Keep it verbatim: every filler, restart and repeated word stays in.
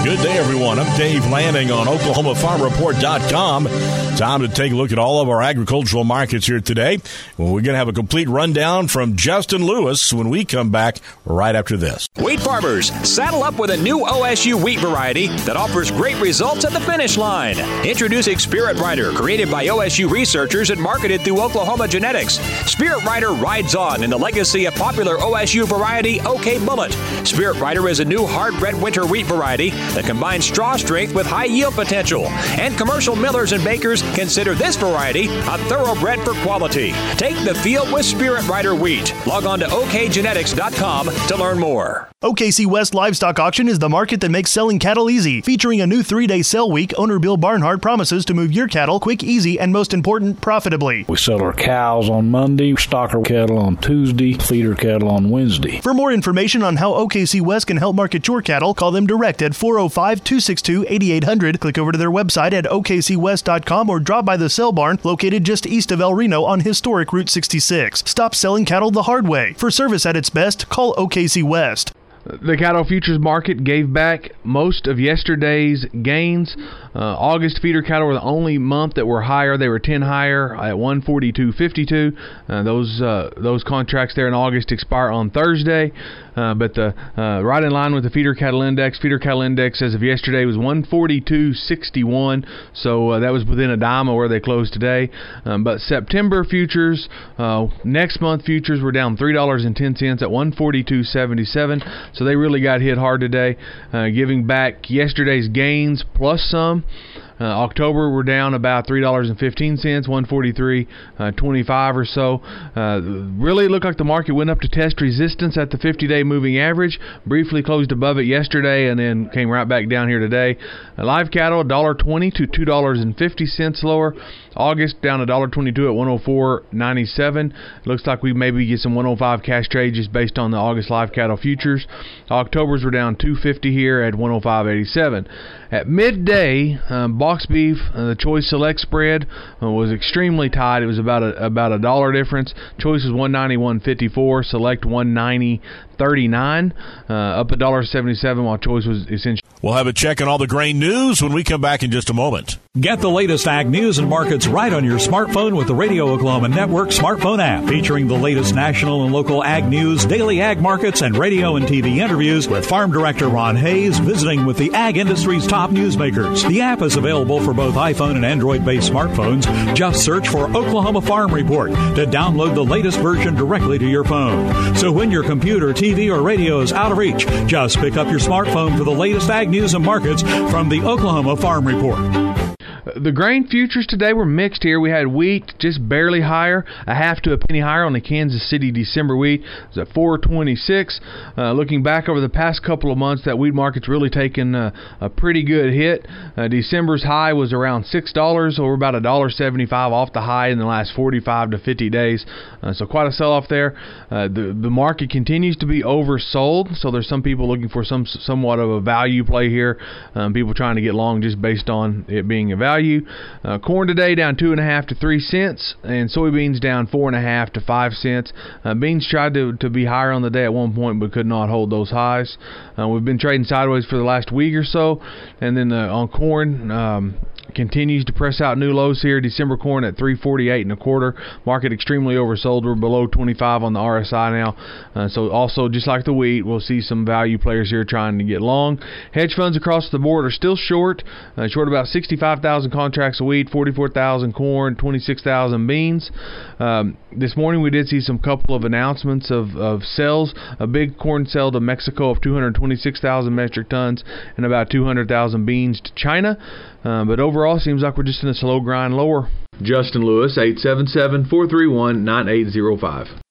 Good day, everyone. I'm Dave Lanning on Oklahoma Farm Report dot com. Time to take a look at all of our agricultural markets here today. Well, we're going to have a complete rundown from Justin Lewis when we come back right after this. Wheat farmers, saddle up with a new O S U wheat variety that offers great results at the finish line. Introducing Spirit Rider, created by O S U researchers and marketed through Oklahoma Genetics. Spirit Rider rides on in the legacy of popular O S U variety OK Bullet. Spirit Rider is a new hard-bred winter wheat variety that combines straw strength with high yield potential. And commercial millers and bakers consider this variety a thoroughbred for quality. Take the field with Spirit Rider wheat. Log on to O K genetics dot com to learn more. O K C West Livestock Auction is the market that makes selling cattle easy. Featuring a new three-day sale week, owner Bill Barnhart promises to move your cattle quick, easy, and most important, profitably. We sell our cows on Monday, stock our cattle on Tuesday, feed our cattle on Wednesday. For more information on how O K C West can help market your cattle, call them direct at four oh five, two six two, eight eight hundred. Click over to their website at O K C west dot com or drop by the sale barn located just east of El Reno on historic Route sixty-six. Stop selling cattle the hard way. For service at its best, call O K C West. The cattle futures market gave back most of yesterday's gains. Uh, August feeder cattle were the only month that were higher. They were ten higher at one forty-two fifty-two. Uh, those uh, those contracts there in August expire on Thursday. Uh, but the uh, right in line with the feeder cattle index. Feeder cattle index as of yesterday was one forty-two sixty-one. So uh, that was within a dime of where they closed today. Um, but September futures, uh, next month futures were down three dollars and ten cents at one forty-two seventy-seven. So they really got hit hard today, uh, giving back yesterday's gains plus some. Uh, October we're down about three dollars and fifteen cents, one forty-three twenty-five or so. Uh, really looked like the market went up to test resistance at the fifty-day moving average. Briefly closed above it yesterday and then came right back down here today. Uh, live cattle one dollar twenty to two dollars and fifty cents lower. August down one dollar twenty-two at one oh four ninety-seven. Looks like we maybe get some one oh five cash trade just based on the August live cattle futures. October's were down two fifty here at one oh five eighty-seven. At midday, um, box beef, uh, the Choice Select spread uh, was extremely tight. It was about a about a dollar difference. Choice was one ninety-one fifty-four, Select one ninety thirty-nine, uh, up a dollar seventy-seven, while Choice was essentially. We'll have a check on all the grain news when we come back in just a moment. Get the latest ag news and markets right on your smartphone with the Radio Oklahoma Network smartphone app, featuring the latest national and local ag news, daily ag markets, and radio and T V interviews with Farm Director Ron Hayes visiting with the ag industry's top newsmakers. The app is available for both iPhone and Android-based smartphones. Just search for Oklahoma Farm Report to download the latest version directly to your phone. So when your computer, T V, or radio is out of reach, just pick up your smartphone for the latest ag news and markets from the Oklahoma Farm Report. The grain futures today were mixed here. We had wheat just barely higher, a half to a penny higher on the Kansas City December wheat. It was at four twenty-six. Uh, looking back over the past couple of months, that wheat market's really taken uh, a pretty good hit. Uh, December's high was around six dollars, or about one dollar seventy-five off the high in the last forty-five to fifty days. Uh, so quite a sell-off there. Uh, the, the market continues to be oversold, so there's some people looking for some somewhat of a value play here. Um, people trying to get long just based on it being a value. Uh, corn today down two and a half to three cents, and soybeans down four and a half to five cents. Uh, beans tried to to be higher on the day at one point, but could not hold those highs. Uh, we've been trading sideways for the last week or so, and then uh, on corn. Um, continues to press out new lows here. December corn at three forty-eight and a quarter. Market extremely oversold. We're below twenty-five on the R S I now. Uh, so also, just like the wheat, we'll see some value players here trying to get long. Hedge funds across the board are still short. Uh, short about sixty-five thousand contracts of wheat, forty-four thousand corn, twenty-six thousand beans. Um, this morning we did see some couple of announcements of, of sales. A big corn sale to Mexico of two hundred twenty-six thousand metric tons and about two hundred thousand beans to China. Uh, but overall, it seems like we're just in a slow grind lower. Justin Lewis, eight seven seven, four three one, nine eight zero five.